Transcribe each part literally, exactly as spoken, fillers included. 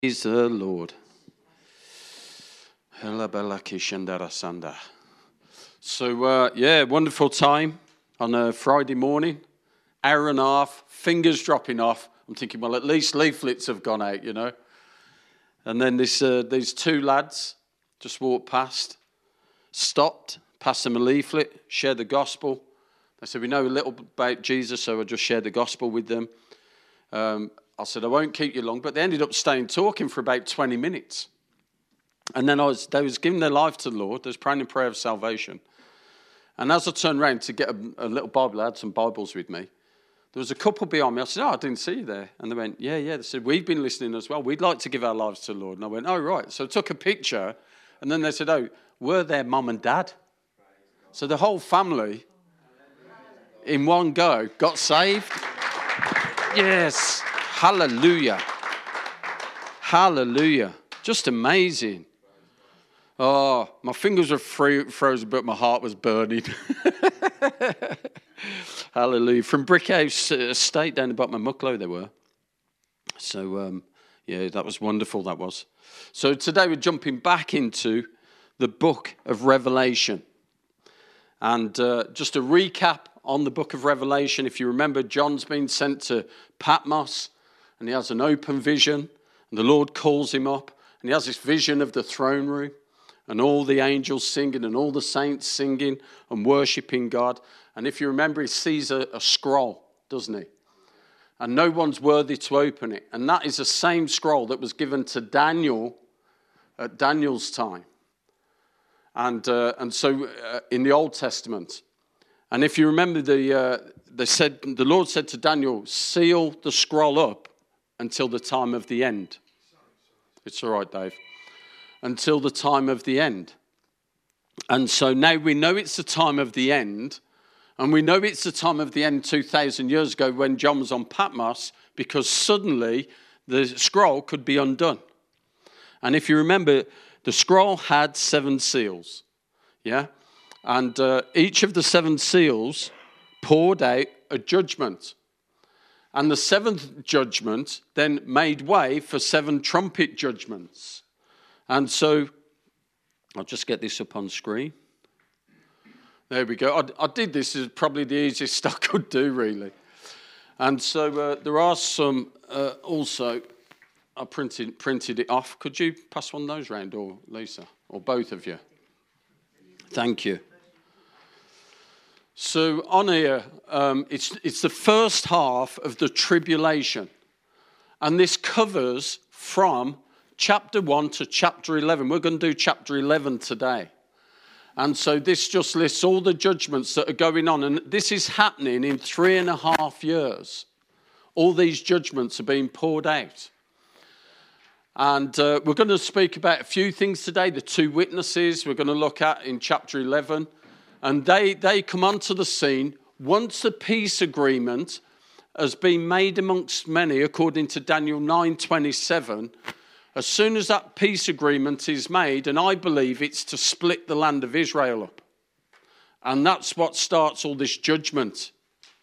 Praise the Lord. So, uh, yeah, wonderful time on a Friday morning. Hour and a half, fingers dropping off. I'm thinking, well, at least leaflets have gone out, you know. And then this, uh, these two lads just walked past, stopped, passed them a leaflet, shared the gospel. They said, we know a little about Jesus, so I just shared the gospel with them. Um, I said, I won't keep you long, but they ended up staying talking for about twenty minutes. And then I was, they was giving their life to the Lord. They was praying a prayer of salvation. And as I turned around to get a, a little Bible, I had some Bibles with me. There was a couple behind me. I said, oh, I didn't see you there. And they went, yeah, yeah. They said, we've been listening as well. We'd like to give our lives to the Lord. And I went, oh, right. So I took a picture. And then they said, oh, we're their mum and dad. So the whole family in one go got saved. Yes. Hallelujah. Hallelujah. Just amazing. Oh, my fingers were free, frozen, but my heart was burning. Hallelujah. From Brickhouse Estate down the bottom of Mucklow they were. So, um, yeah, that was wonderful, that was. So today we're jumping back into the book of Revelation. And uh, just a recap on the book of Revelation. If you remember, John's been sent to Patmos, and he has an open vision, and the Lord calls him up, and he has this vision of the throne room, and all the angels singing, and all the saints singing, and worshipping God. And if you remember, he sees a, a scroll, doesn't he? And no one's worthy to open it. And that is the same scroll that was given to Daniel at Daniel's time. And uh, and so uh, in the Old Testament. And if you remember, the uh, they said the Lord said to Daniel, seal the scroll up until the time of the end. It's all right, Dave. Until the time of the end. And so now we know it's the time of the end. And we know it's the time of the end two thousand years ago when John was on Patmos, because suddenly the scroll could be undone. And if you remember, the scroll had seven seals. Yeah? And uh, each of the seven seals poured out a judgment. And the seventh judgment then made way for seven trumpet judgments. And so, I'll just get this up on screen. There we go. I, I did this as probably the easiest I could do, really. And so uh, there are some uh, also, I printed printed it off. Could you pass one of those round, or Lisa, or both of you? Thank you. So on here, um, it's it's the first half of the tribulation. And this covers from chapter one to chapter eleven. We're going to do chapter eleven today. And so this just lists all the judgments that are going on. And this is happening in three and a half years. All these judgments are being poured out. And uh, we're going to speak about a few things today. The two witnesses we're going to look at in chapter eleven. And they, they come onto the scene once the peace agreement has been made amongst many, according to Daniel nine twenty-seven. As soon as that peace agreement is made, and I believe it's to split the land of Israel up. And that's what starts all this judgment.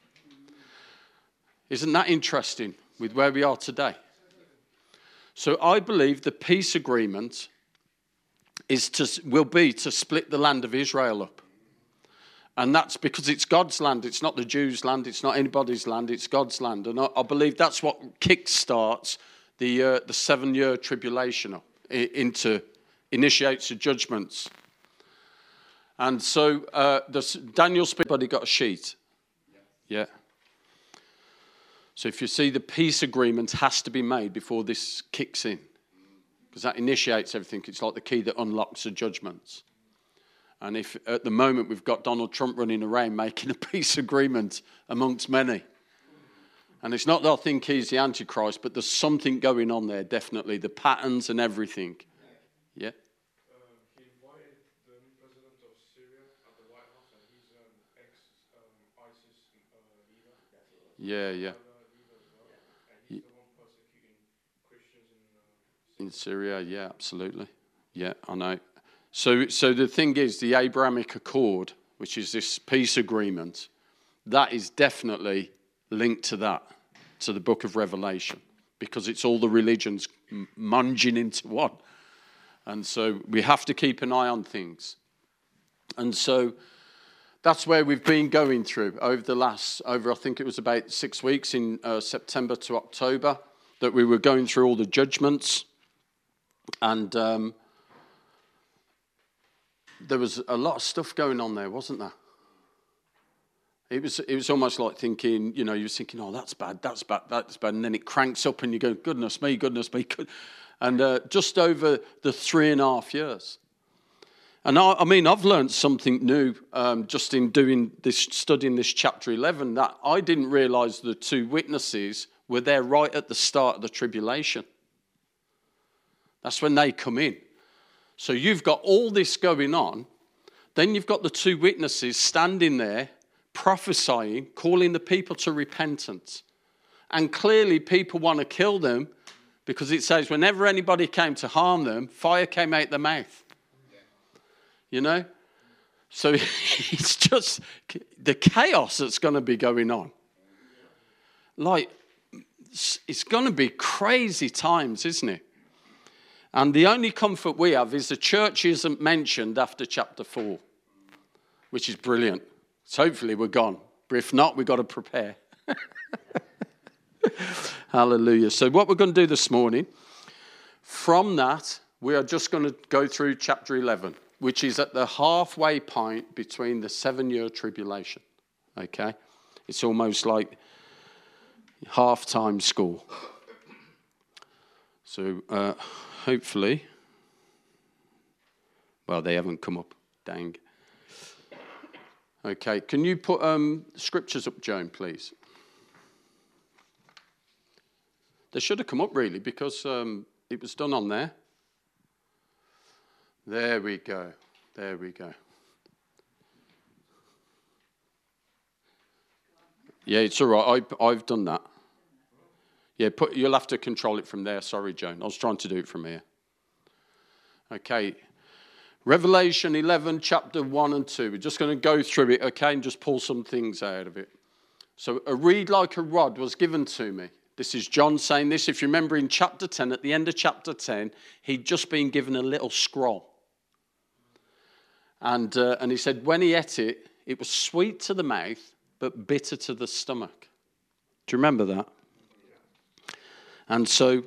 Isn't that interesting with where we are today? So I believe the peace agreement is to will be to split the land of Israel up. And that's because it's God's land. It's not the Jews' land. It's not anybody's land. It's God's land. And I, I believe that's what kickstarts the uh, the seven-year tribulation up, into initiates the judgments. And so uh, the, Daniel's everybody got a sheet. Yeah. So if you see, the peace agreement has to be made before this kicks in, because that initiates everything. It's like the key that unlocks the judgments. And if at the moment we've got Donald Trump running around making a peace agreement amongst many. And it's not that I think he's the Antichrist, but there's something going on there, definitely. The patterns and everything. Yeah? Uh, he invited the new president of Syria at the White House, and he's an ex-ISIS um, uh, leader. Yeah, yeah. And he's the one persecuting Christians in, uh, in Syria, yeah, absolutely. Yeah, I know. So, so the thing is, the Abrahamic Accord, which is this peace agreement, that is definitely linked to that, to the book of Revelation. because it's all the religions munging into one. And so we have to keep an eye on things. And so that's where we've been going through over the last, over I think it was about six weeks in uh, September to October, that we were going through all the judgments. And um, there was a lot of stuff going on there, wasn't there? It was it was almost like thinking, you know, you were thinking, oh, that's bad, that's bad, that's bad. And then it cranks up and you go, goodness me, goodness me. And uh, just over the three and a half years. And I, I mean, I've learned something new um, just in doing this, studying this chapter eleven, that I didn't realize the two witnesses were there right at the start of the tribulation. That's when they come in. So you've got all this going on. Then you've got the two witnesses standing there, prophesying, calling the people to repentance. And clearly people want to kill them because it says whenever anybody came to harm them, fire came out their mouth. You know? So it's just the chaos that's going to be going on. Like, it's going to be crazy times, isn't it? And the only comfort we have is the church isn't mentioned after chapter four, which is brilliant. So hopefully we're gone. But if not, we've got to prepare. Hallelujah. So what we're going to do this morning, from that, we are just going to go through chapter eleven, which is at the halfway point between the seven-year tribulation. Okay? It's almost like half-time school. So uh, hopefully, well, they haven't come up. Dang. Okay, can you put um, scriptures up, Joan, please? They should have come up, really, because um, it was done on there. There we go. There we go. Yeah, it's all right. I, I've done that. Yeah, put, you'll have to control it from there. Sorry, Joan. I was trying to do it from here. Okay. Revelation eleven, chapter one and two. We're just going to go through it, okay, and just pull some things out of it. So, a reed like a rod was given to me. This is John saying this. If you remember in chapter ten, at the end of chapter ten, he'd just been given a little scroll. And, uh, and he said when he ate it, it was sweet to the mouth, but bitter to the stomach. Do you remember that? And so,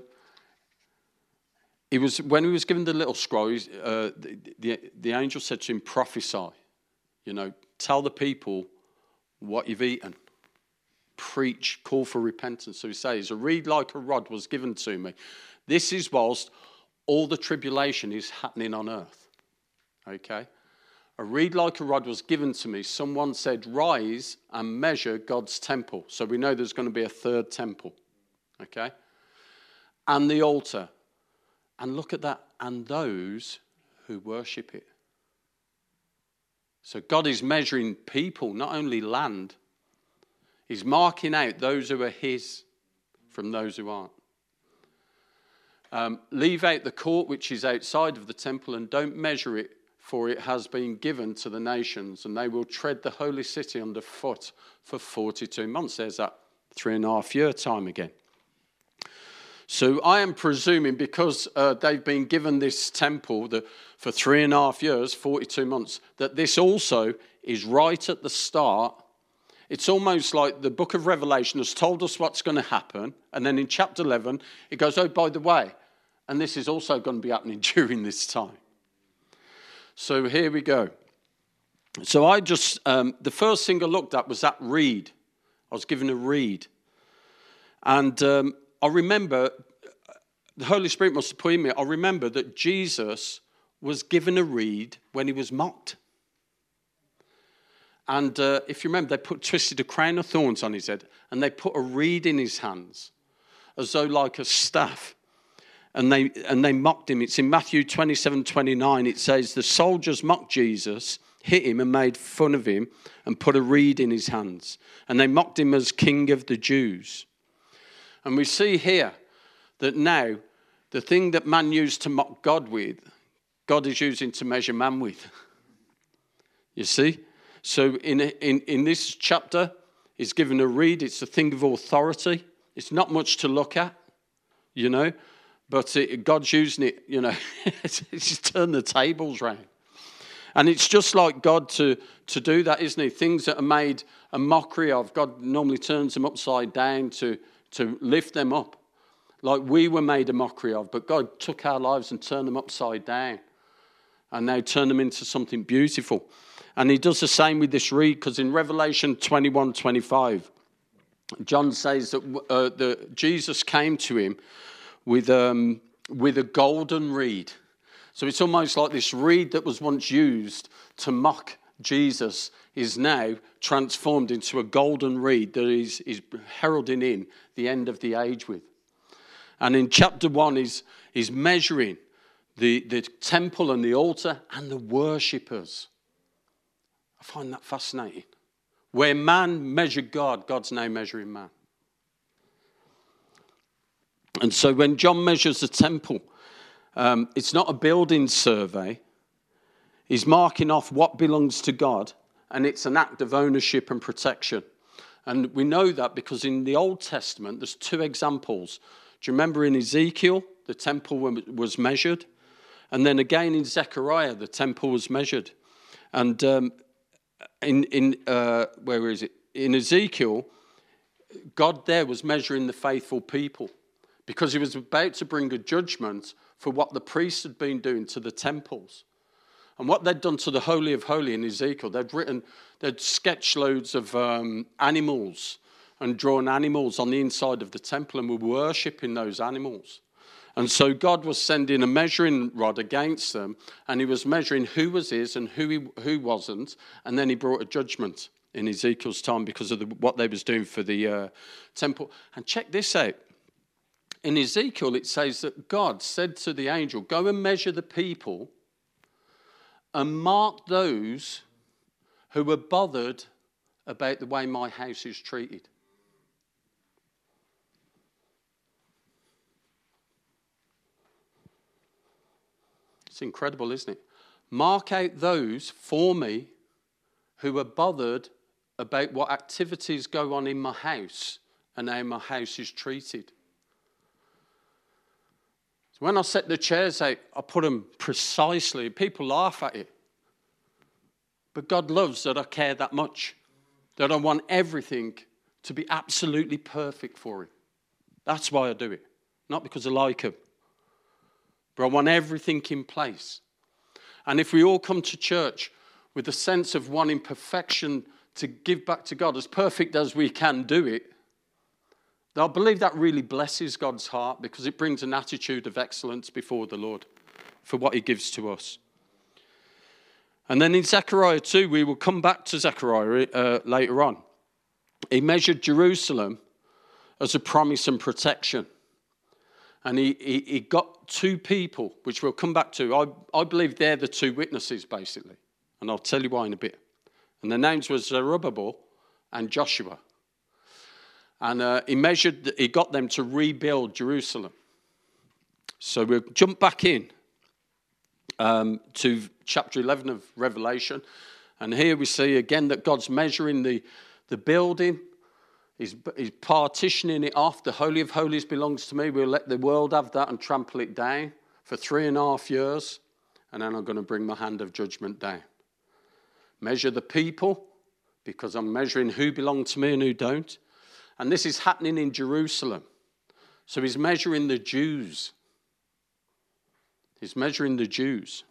It was when he was given the little scroll, uh, the, the, the angel said to him, prophesy. You know, tell the people what you've eaten. Preach, call for repentance. So he says, a reed like a rod was given to me. This is whilst all the tribulation is happening on earth. Okay? A reed like a rod was given to me. Someone said, rise and measure God's temple. So we know there's going to be a third temple. Okay? And the altar. And look at that, and those who worship it. So God is measuring people, not only land. He's marking out those who are his from those who aren't. Um, leave out the court which is outside of the temple and don't measure it, for it has been given to the nations, and they will tread the holy city underfoot for forty-two months. There's that three and a half year time again. So I am presuming because uh, they've been given this temple the, for three and a half years, forty-two months, that this also is right at the start. It's almost like the book of Revelation has told us what's going to happen. And then in chapter eleven, it goes, oh, by the way, and this is also going to be happening during this time. So here we go. So I just, um, the first thing I looked at was that reed. I was given a reed. And um, I remember, the Holy Spirit must have put in me, I remember that Jesus was given a reed when he was mocked. And uh, if you remember, they put twisted a crown of thorns on his head, and they put a reed in his hands, as though like a staff. And they and they mocked him. It's in Matthew twenty-seven, twenty-nine. It says, the soldiers mocked Jesus, hit him and made fun of him, and put a reed in his hands. And they mocked him as King of the Jews. And we see here that now the thing that man used to mock God with, God is using to measure man with. You see? So in, in, in this chapter, he's given a reed. It's a thing of authority. It's not much to look at. you know. But it, God's using it, you know, to turn the tables round. And it's just like God to, to do that, isn't it? Things that are made a mockery of, God normally turns them upside down to, to lift them up. Like we were made a mockery of, but God took our lives and turned them upside down. And now turn them into something beautiful. And he does the same with this reed, because in Revelation twenty-one twenty-five, John says that uh, the, Jesus came to him with, um, with a golden reed. So it's almost like this reed that was once used to mock Jesus is now transformed into a golden reed that is, is heralding in the end of the age with. And in chapter one, he's, he's measuring the, the temple and the altar and the worshippers. I find that fascinating. Where man measured God, God's now measuring man. And so when John measures the temple, Um, it's not a building survey. He's marking off what belongs to God, and it's an act of ownership and protection. And we know that because in the Old Testament, there's two examples. Do you remember in Ezekiel, the temple was measured? And then again in Zechariah, the temple was measured. And um, in, in uh, where is it? In Ezekiel, God there was measuring the faithful people because he was about to bring a judgment for what the priests had been doing to the temples. And what they'd done to the Holy of Holies in Ezekiel, they'd written, they'd sketched loads of um, animals and drawn animals on the inside of the temple and were worshipping those animals. And so God was sending a measuring rod against them, and he was measuring who was his and who he, who wasn't, and then he brought a judgment in Ezekiel's time because of the, what they was doing for the uh, temple. And check this out. In Ezekiel, it says that God said to the angel, go and measure the people and mark those who were bothered about the way my house is treated. It's incredible, isn't it? Mark out those for me who are bothered about what activities go on in my house and how my house is treated. When I set the chairs out, I put them precisely. People laugh at it. But God loves that I care that much. That I want everything to be absolutely perfect for him. That's why I do it. Not because I like him. But I want everything in place. And if we all come to church with a sense of wanting perfection to give back to God, as perfect as we can do it, I believe that really blesses God's heart because it brings an attitude of excellence before the Lord for what he gives to us. And then in Zechariah two, we will come back to Zechariah uh, later on. He measured Jerusalem as a promise and protection. And he, he, he got two people, which we'll come back to. I, I believe they're the two witnesses, basically. And I'll tell you why in a bit. And their names were Zerubbabel and Joshua. And uh, he measured, he got them to rebuild Jerusalem. So we'll jump back in um, to chapter eleven of Revelation. And here we see again that God's measuring the, the building. He's, he's partitioning it off. The Holy of Holies belongs to me. We'll let the world have that and trample it down for three and a half years. And then I'm going to bring my hand of judgment down. Measure the people because I'm measuring who belong to me and who don't. And this is happening in Jerusalem. So he's measuring the Jews. He's measuring the Jews.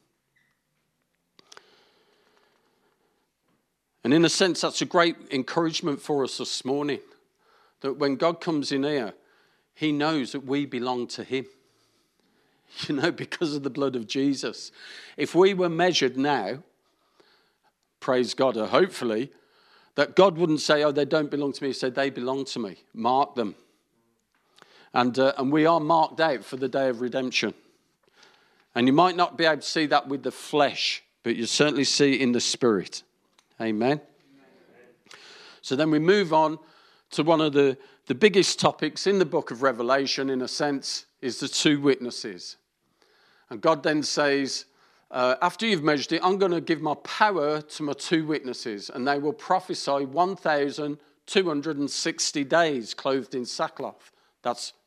And in a sense, that's a great encouragement for us this morning. That when God comes in here, he knows that we belong to him. You know, because of the blood of Jesus. If we were measured now, praise God, or hopefully, that God wouldn't say, oh, they don't belong to me. He said, they belong to me. Mark them. And, uh, and we are marked out for the day of redemption. And you might not be able to see that with the flesh, but you certainly see it in the spirit. Amen. Amen. So then we move on to one of the, the biggest topics in the book of Revelation, in a sense, is the two witnesses. And God then says, Uh, after you've measured it, I'm going to give my power to my two witnesses, and they will prophesy one thousand two hundred sixty days clothed in sackcloth. That's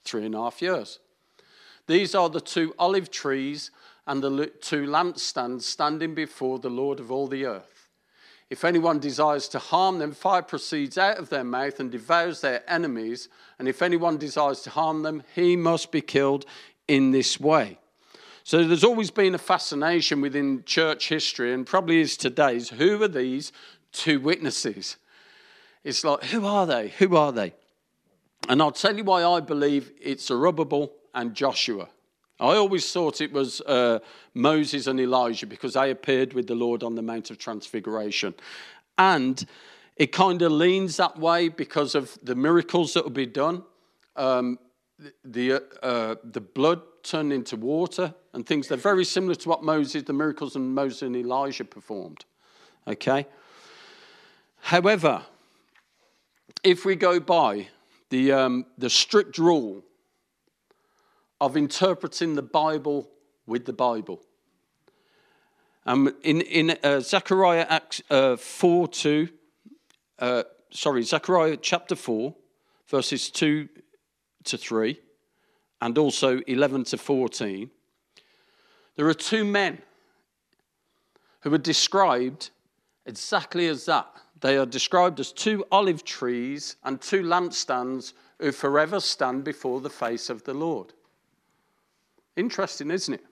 three and a half years. These are the two olive trees and the two lampstands standing before the Lord of all the earth. If anyone desires to harm them, fire proceeds out of their mouth and devours their enemies. And if anyone desires to harm them, he must be killed in this way. So there's always been a fascination within church history, and probably is today's, who are these two witnesses? It's like, who are they? Who are they? And I'll tell you why I believe it's Zerubbabel and Joshua. I always thought it was uh, Moses and Elijah because they appeared with the Lord on the Mount of Transfiguration. And it kind of leans that way because of the miracles that will be done. Um, the, uh, the blood turned into water and things. They're very similar to what Moses, the miracles and Moses and Elijah performed. Okay? However, if we go by the, um, the strict rule of interpreting the Bible with the Bible. Um, in in uh, Zechariah uh, four two, uh, sorry, Zechariah chapter four, verses two to three, and also eleven to fourteen, there are two men who are described exactly as that. They are described as two olive trees and two lampstands who forever stand before the face of the Lord. Interesting, isn't it?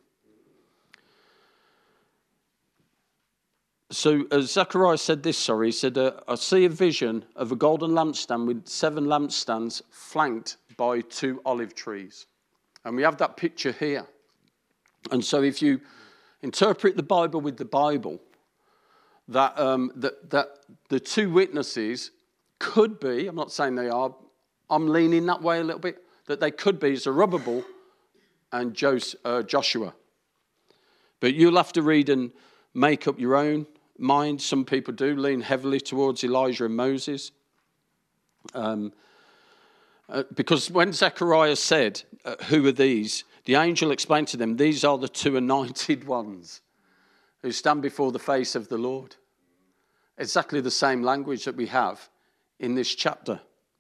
So uh, Zechariah said this, sorry, he said, uh, I see a vision of a golden lampstand with seven lampstands flanked by two olive trees. And we have that picture here. And so if you interpret the Bible with the Bible, that, um, that, that the two witnesses could be, I'm not saying they are, I'm leaning that way a little bit, that they could be Zerubbabel and Joshua. But you'll have to read and make up your own mind. Some people do lean heavily towards Elijah and Moses. Um, uh, because when Zechariah said, uh, who are these? The angel explained to them, these are the two anointed ones who stand before the face of the Lord. Exactly the same language that we have in this chapter.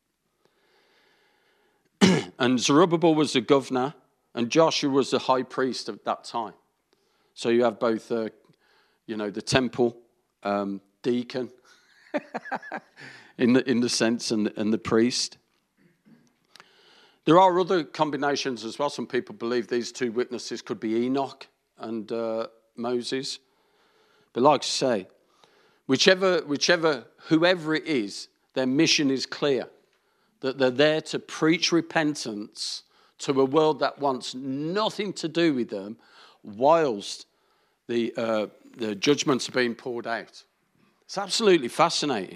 And Zerubbabel was the governor, and Joshua was the high priest at that time. So you have both, uh, you know, the temple um, deacon, in the in the sense, and, and the priest. There are other combinations as well. Some people believe these two witnesses could be Enoch and uh, Moses. But like I say, whichever, whichever, whoever it is, their mission is clear. That they're there to preach repentance to a world that wants nothing to do with them, whilst the uh, the judgments are being poured out. It's absolutely fascinating.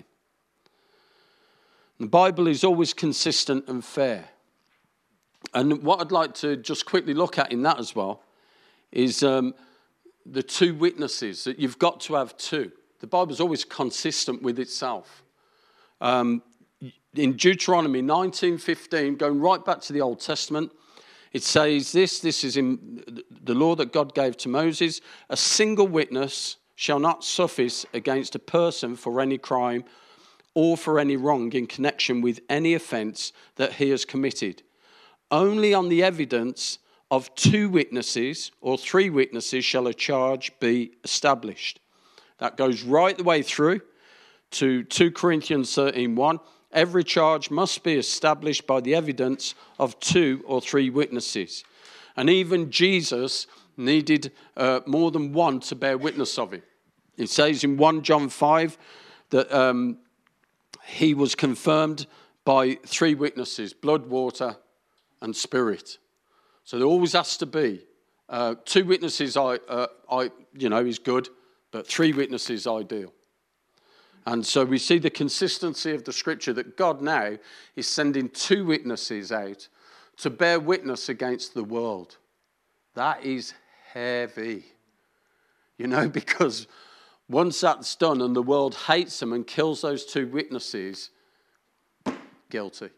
The Bible is always consistent and fair. And what I'd like to just quickly look at in that as well is um, the two witnesses, that you've got to have two. The Bible's always consistent with itself. Um, in Deuteronomy nineteen fifteen, going right back to the Old Testament, it says this, this is in the law that God gave to Moses, a single witness shall not suffice against a person for any crime or for any wrong in connection with any offence that he has committed. Only on the evidence of two witnesses or three witnesses shall a charge be established. That goes right the way through to two Corinthians thirteen one. Every charge must be established by the evidence of two or three witnesses. And even Jesus needed uh, more than one to bear witness of him. It says in First John five that um, he was confirmed by three witnesses, blood, water, and spirit. So there always has to be uh, two witnesses. I, uh, I, you know, is good, but three witnesses ideal. And so we see the consistency of the scripture that God now is sending two witnesses out to bear witness against the world. That is heavy, you know, because once that's done and the world hates them and kills those two witnesses, guilty.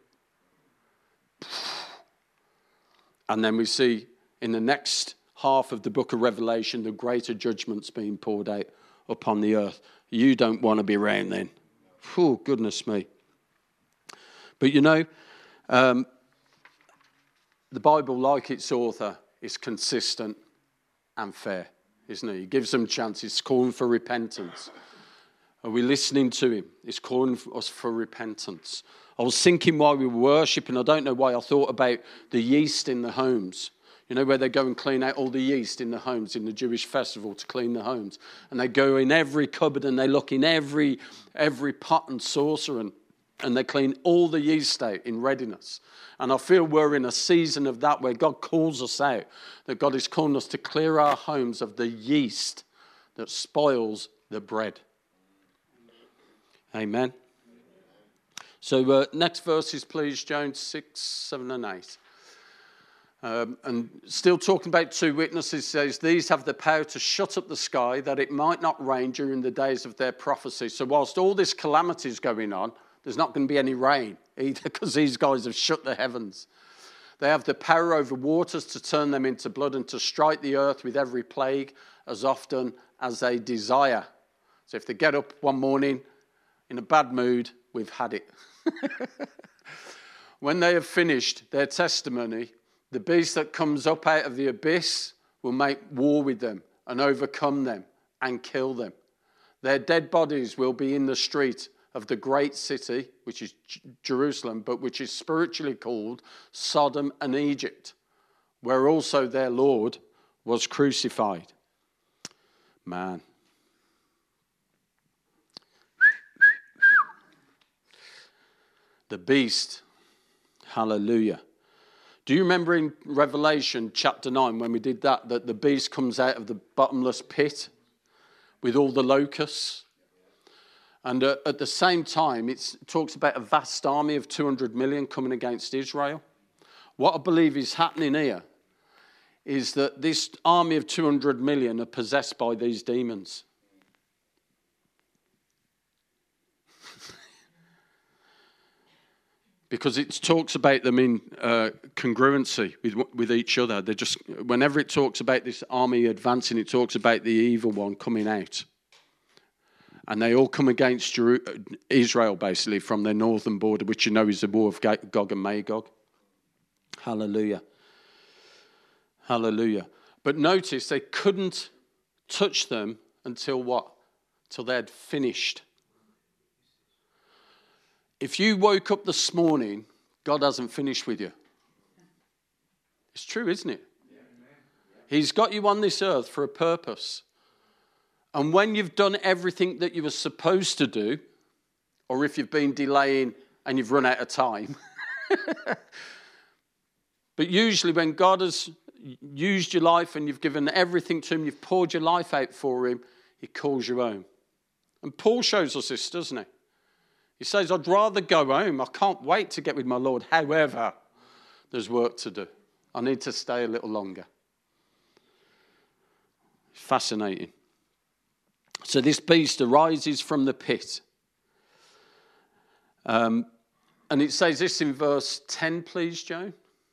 And then we see in the next half of the book of Revelation, the greater judgments being poured out upon the earth. You don't want to be around then. Oh, goodness me. But you know, um, the Bible, like its author, is consistent and fair, isn't it? He gives them chances. He's calling for repentance. Are we listening to him? He's calling for us for repentance. I was thinking while we were worshiping, I don't know why, I thought about the yeast in the homes. You know, where they go and clean out all the yeast in the homes, in the Jewish festival to clean the homes. And they go in every cupboard and they look in every every pot and saucer and, and they clean all the yeast out in readiness. And I feel we're in a season of that where God calls us out, that God is calling us to clear our homes of the yeast that spoils the bread. Amen. So uh, next verses, please, Jones six, seven and eight. Um, and still talking about two witnesses, says, these have the power to shut up the sky that it might not rain during the days of their prophecy. So whilst all this calamity is going on, there's not going to be any rain either because these guys have shut the heavens. They have the power over waters to turn them into blood and to strike the earth with every plague as often as they desire. So if they get up one morning in a bad mood, we've had it. When they have finished their testimony, the beast that comes up out of the abyss will make war with them and overcome them and kill them. Their dead bodies will be in the street of the great city, which is Jerusalem, but which is spiritually called Sodom and Egypt, where also their Lord was crucified. Man. The beast. Hallelujah. Do you remember in Revelation chapter nine when we did that, that the beast comes out of the bottomless pit with all the locusts? And uh, at the same time, it's, it talks about a vast army of two hundred million coming against Israel. What I believe is happening here is that this army of two hundred million are possessed by these demons. Because it talks about them in uh, congruency with with each other. They just, whenever it talks about this army advancing, it talks about the evil one coming out. And they all come against Jeru- Israel, basically, from their northern border, which you know is the war of Gog and Magog. Hallelujah. Hallelujah. But notice they couldn't touch them until what? Till they had finished. If you woke up this morning, God hasn't finished with you. It's true, isn't it? He's got you on this earth for a purpose. And when you've done everything that you were supposed to do, or if you've been delaying and you've run out of time, but usually when God has used your life and you've given everything to him, you've poured your life out for him, he calls you home. And Paul shows us this, doesn't he? He says, I'd rather go home. I can't wait to get with my Lord. However, there's work to do. I need to stay a little longer. Fascinating. So this beast arises from the pit. Um, and it says this in verse ten, please, Joan.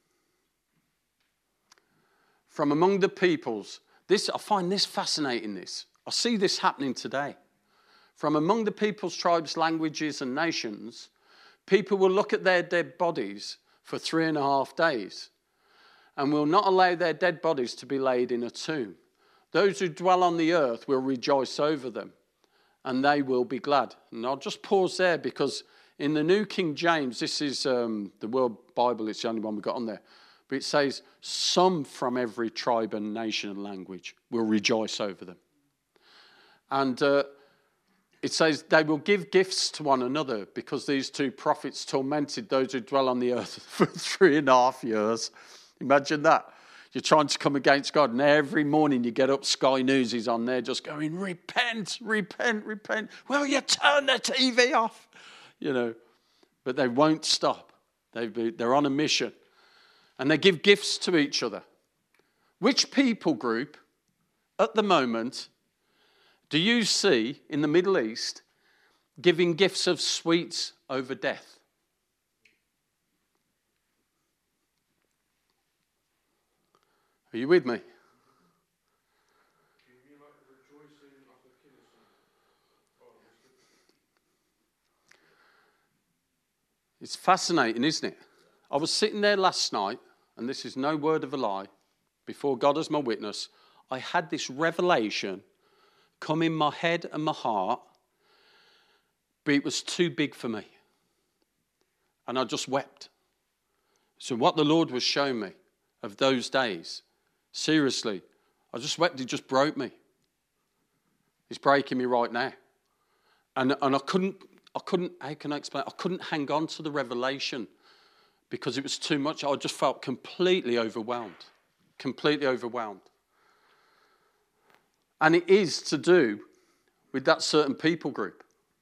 From among the peoples. This, I find this fascinating, this. I see this happening today. From among the peoples, tribes, languages, and nations, people will look at their dead bodies for three and a half days and will not allow their dead bodies to be laid in a tomb. Those who dwell on the earth will rejoice over them, and they will be glad. And I'll just pause there because in the New King James, this is um, the World Bible, it's the only one we've got on there, but it says, some from every tribe and nation and language will rejoice over them. And uh, it says they will give gifts to one another because these two prophets tormented those who dwell on the earth for three and a half years. Imagine that. You're trying to come against God, and every morning you get up, Sky News is on there just going, repent, repent, repent. Well, you turn the T V off, you know. But they won't stop. They've been, they're on a mission. And they give gifts to each other. Which people group, at the moment, do you see in the Middle East giving gifts of sweets over death? Are you with me? It's fascinating, isn't it? I was sitting there last night and this is no word of a lie, before God as my witness, I had this revelation come in my head and my heart, but it was too big for me. And I just wept. So what the Lord was showing me of those days, seriously, I just wept. It just broke me. It's breaking me right now. And, and I couldn't, I couldn't, how can I explain? I couldn't hang on to the revelation because it was too much. I just felt completely overwhelmed. Completely overwhelmed. And it is to do with that certain people group.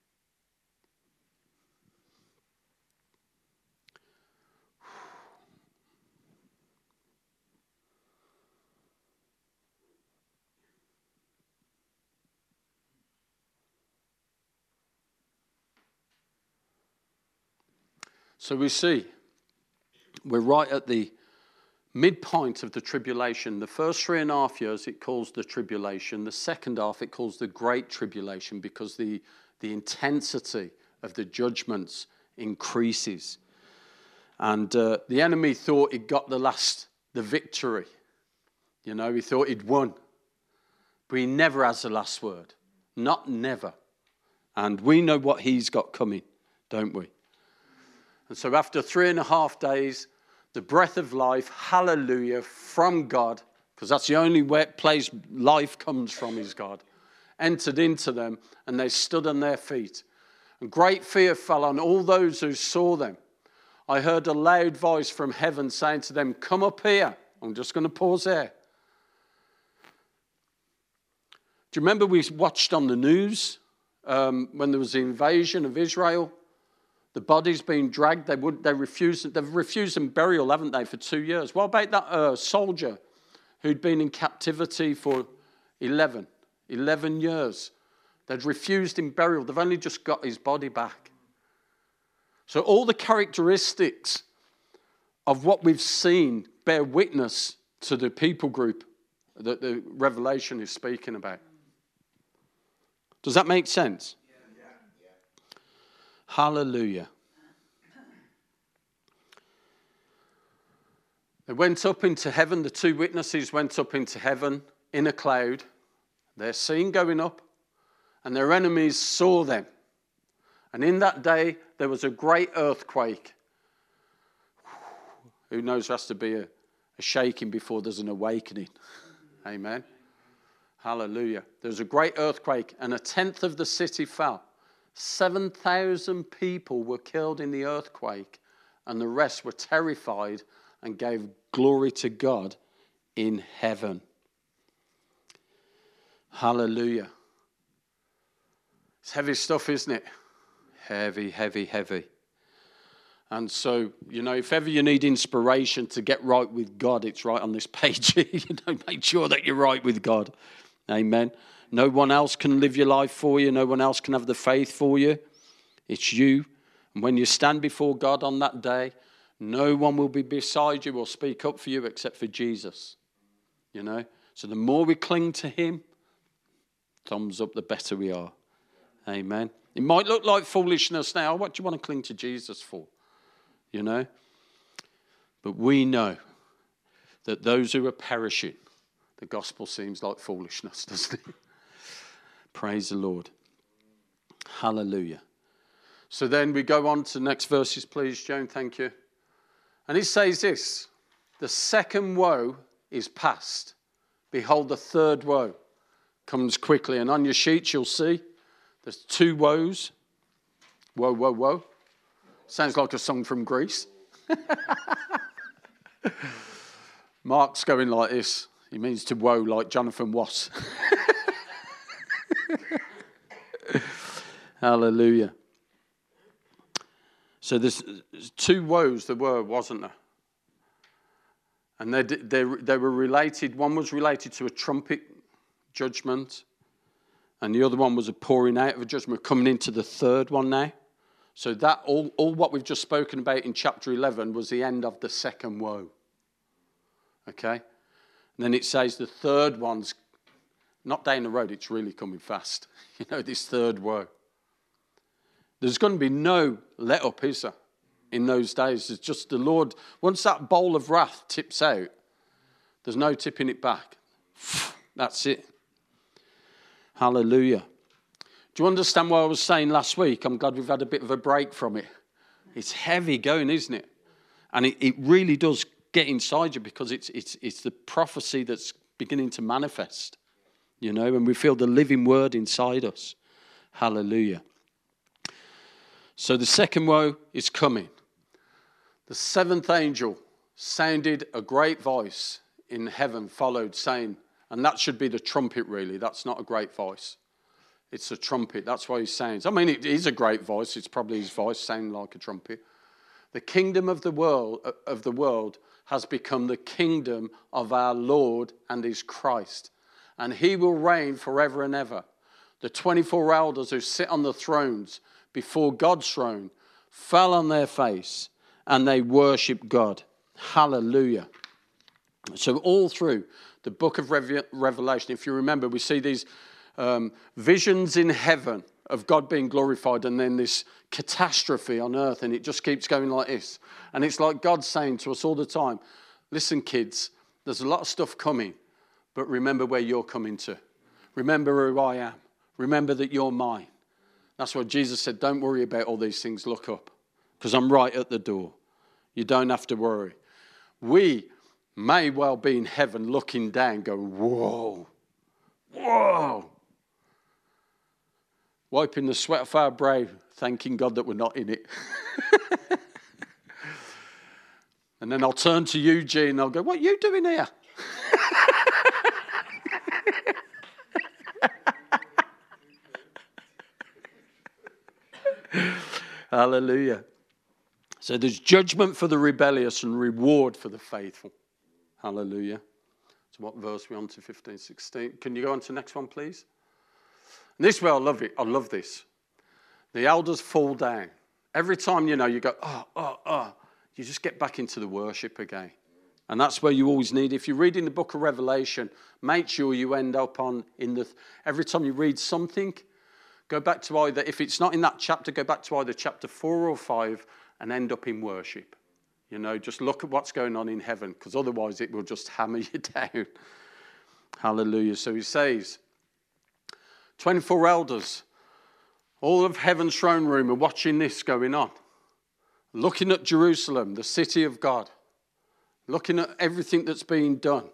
So we see we're right at the midpoint of the tribulation. The first three and a half years it calls the tribulation. The second half it calls the great tribulation because the, the intensity of the judgments increases. And uh, the enemy thought he'd got the last, the victory. You know, he thought he'd won. But he never has the last word. Not never. And we know what he's got coming, don't we? And so after three and a half days, the breath of life, hallelujah, from God, because that's the only way, place life comes from is God, entered into them, and they stood on their feet. And great fear fell on all those who saw them. I heard a loud voice from heaven saying to them, come up here. I'm just going to pause there. Do you remember we watched on the news um, when there was the invasion of Israel? The bodies being dragged, they would, they refused, they've refused them burial, haven't they, for two years? What about that uh, soldier who'd been in captivity for eleven, eleven years? They'd refused him burial. They've only just got his body back. So all the characteristics of what we've seen bear witness to the people group that the Revelation is speaking about. Does that make sense? Hallelujah. They went up into heaven. The two witnesses went up into heaven in a cloud. They're seen going up, and their enemies saw them. And in that day, there was a great earthquake. Who knows, there has to be a, a shaking before there's an awakening. Amen. Hallelujah. There was a great earthquake, and a tenth of the city fell. seven thousand people were killed in the earthquake, and the rest were terrified and gave glory to God in heaven. Hallelujah. It's heavy stuff, isn't it? Heavy, heavy, heavy. And so, you know, if ever you need inspiration to get right with God, it's right on this page. You know, make sure that you're right with God. Amen. No one else can live your life for you. No one else can have the faith for you. It's you. And when you stand before God on that day, no one will be beside you or speak up for you except for Jesus. You know? So the more we cling to him, thumbs up, the better we are. Amen. It might look like foolishness now. What do you want to cling to Jesus for? You know? But we know that those who are perishing, the gospel seems like foolishness, doesn't it? Praise the Lord. Hallelujah. So then we go on to the next verses, please, Joan. Thank you. And it says this, the second woe is past. Behold, the third woe comes quickly. And on your sheets, you'll see there's two woes. Woe, woe, woe. Sounds like a song from Greece. Mark's going like this. He means to woe like Jonathan Was. Hallelujah. So there's two woes there were, wasn't there? And they, they, they were related. One was related to a trumpet judgment, and the other one was a pouring out of a judgment. We're coming into the third one now. So that all, all what we've just spoken about in chapter eleven was the end of the second woe. Okay? And then it says the third one's not down the road, it's really coming fast. You know, this third woe. There's going to be no let up, is there, in those days. It's just the Lord, once that bowl of wrath tips out, there's no tipping it back. That's it. Hallelujah. Do you understand what I was saying last week? I'm glad we've had a bit of a break from it. It's heavy going, isn't it? And it, it really does get inside you because it's it's it's the prophecy that's beginning to manifest, you know, and we feel the living word inside us. Hallelujah. So the second woe is coming. The seventh angel sounded a great voice in heaven, followed, saying, and that should be the trumpet, really. That's not a great voice. It's a trumpet. That's why he sounds. I mean, it is a great voice. It's probably his voice sounding like a trumpet. The kingdom of the world of the world has become the kingdom of our Lord and his Christ, and he will reign forever and ever. The twenty-four elders who sit on the thrones before God's throne fell on their face and they worship God. Hallelujah. So all through the book of Revelation, if you remember, we see these um, visions in heaven of God being glorified, and then this catastrophe on earth, and it just keeps going like this. And it's like God saying to us all the time, listen, kids, there's a lot of stuff coming, but remember where you're coming to. Remember who I am. Remember that you're mine. That's what Jesus said. Don't worry about all these things. Look up, because I'm right at the door. You don't have to worry. We may well be in heaven looking down, going, whoa, whoa. Wiping the sweat off our brow, thanking God that we're not in it. And then I'll turn to Eugene and I'll go, what are you doing here? Hallelujah. So there's judgment for the rebellious and reward for the faithful. Hallelujah. So what verse are we on to? fifteen, sixteen. Can you go on to the next one, please? And this way, I love it. I love this. The elders fall down. Every time, you know, you go, oh, oh, oh, you just get back into the worship again. And that's where you always need. If you're reading the book of Revelation, make sure you end up on, in the, every time you read something, go back to either, if it's not in that chapter, go back to either chapter four or five and end up in worship. You know, just look at what's going on in heaven, because otherwise it will just hammer you down. Hallelujah. So he says, twenty-four elders, all of heaven's throne room are watching this going on. Looking at Jerusalem, the city of God. Looking at everything that's being done.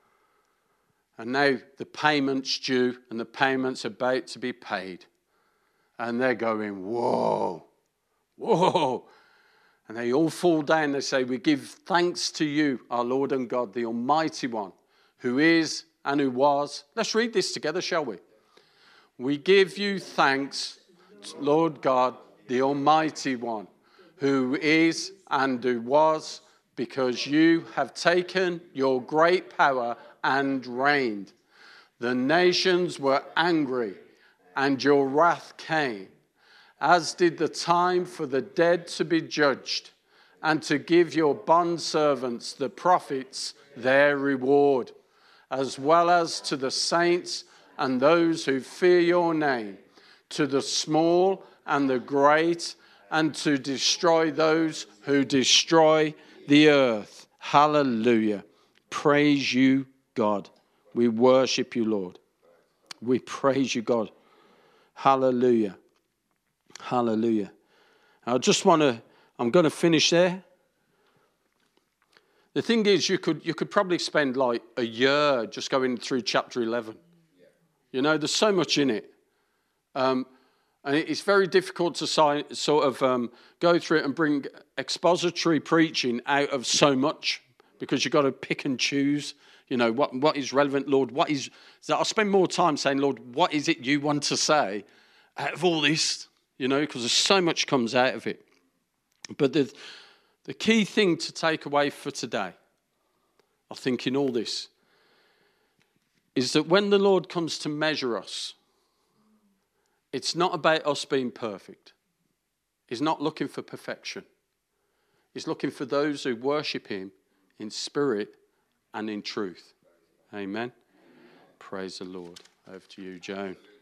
And now the payment's due and the payment's about to be paid. And they're going, whoa, whoa. And they all fall down. They say, we give thanks to you, our Lord and God, the Almighty One, who is and who was. Let's read this together, shall we? We give you thanks, Lord God, the Almighty One, who is and who was, because you have taken your great power and reigned. The nations were angry, and your wrath came, as did the time for the dead to be judged, and to give your bondservants, the prophets, their reward, as well as to the saints and those who fear your name, to the small and the great, and to destroy those who destroy the earth. Hallelujah. Praise you, God. We worship you, Lord. We praise you, God. Hallelujah. Hallelujah. I just want to, I'm going to finish there. The thing is, you could you could probably spend like a year just going through chapter eleven. You know, there's so much in it. Um, and it's very difficult to si- sort of um, go through it and bring expository preaching out of so much, because you've got to pick and choose, you know, what what is relevant, Lord. What is, so I'll spend more time saying, Lord, what is it you want to say out of all this? You know, because there's so much comes out of it. But the, the key thing to take away for today, I think in all this, is that when the Lord comes to measure us, it's not about us being perfect. He's not looking for perfection. He's looking for those who worship him in spirit and in truth. Amen. Praise the Lord. Over to you, Joan.